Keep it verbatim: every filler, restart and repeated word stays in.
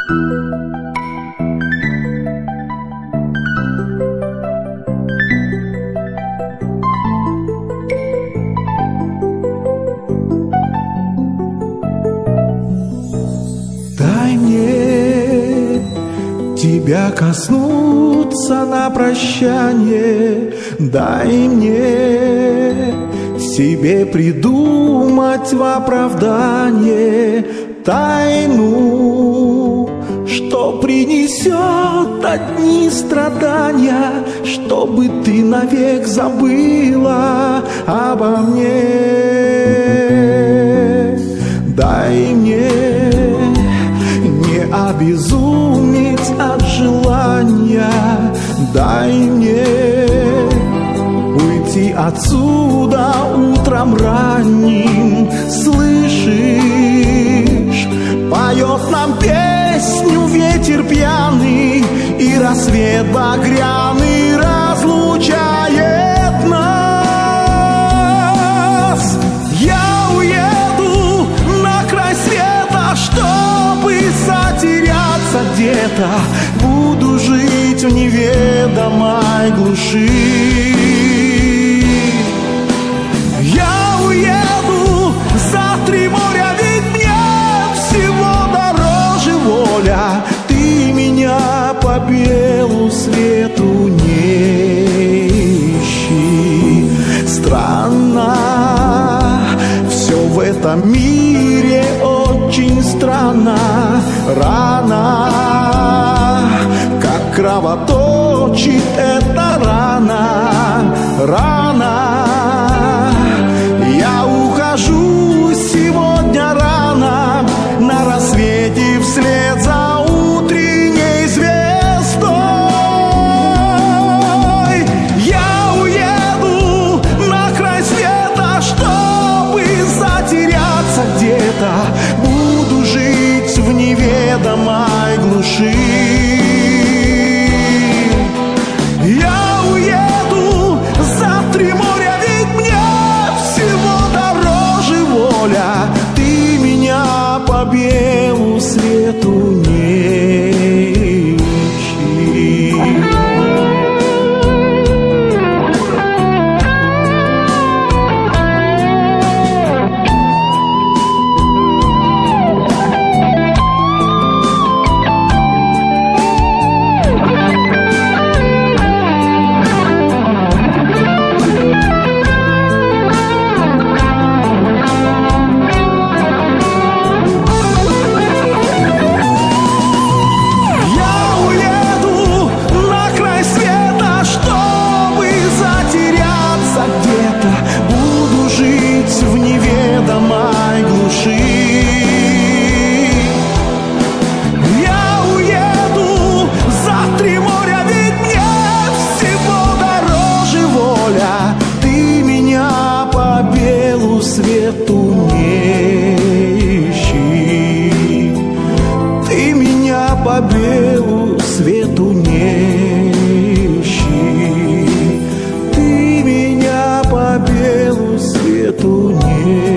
Дай мне тебя коснуться на прощание, дай мне себе придумать в оправдание тайну, что принесет одни страдания, чтобы ты навек забыла обо мне. Дай мне не обезуметь от желания, дай мне уйти отсюда утром ранним. Слышишь, поет нам песню ветер пьяный, и рассвет багряный разлучает нас. Я уеду на край света, чтобы затеряться где-то, буду жить в неведомой глуши. Я уеду за три моря, ведь мне всего дороже воля. Ты меня по белу свету не ищи. Странно, все в этом мире очень странно. Рана, как кровоточит эта рана, рана. Я ухожу сегодня рано, на рассвете вслед за утренней звездой. Я уеду на край света, чтобы затеряться где-то, буду жить в неведомой глуши. Я уеду за три моря, ведь мне всего дороже воля. Ты меня по белу свету не ищи. Свету не ищи. Ты меня по белу свету не ищи. Ты меня по белу свету не ищи.